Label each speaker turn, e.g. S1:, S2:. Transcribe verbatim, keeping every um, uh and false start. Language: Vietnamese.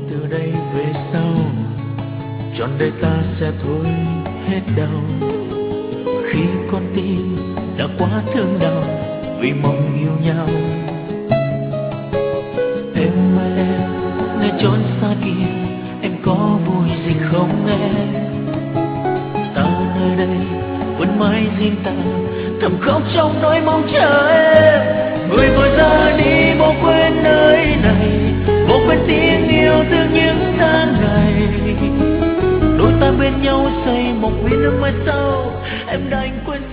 S1: từ đây về sau trọn đời ta sẽ thôi hết đau. Khi con tim đã quá thương đau vì mong yêu nhau. Em ơi em, nơi chốn xa kia em có vui gì không em? Ta nơi đây vẫn mãi riêng ta, thầm khóc trong nỗi mong chờ em. Người vội ra đi bỏ quên nơi này, bỏ quên tiếng yêu thương những tháng ngày. Đôi ta bên nhau xây một viên nước mai sau, em đã anh quên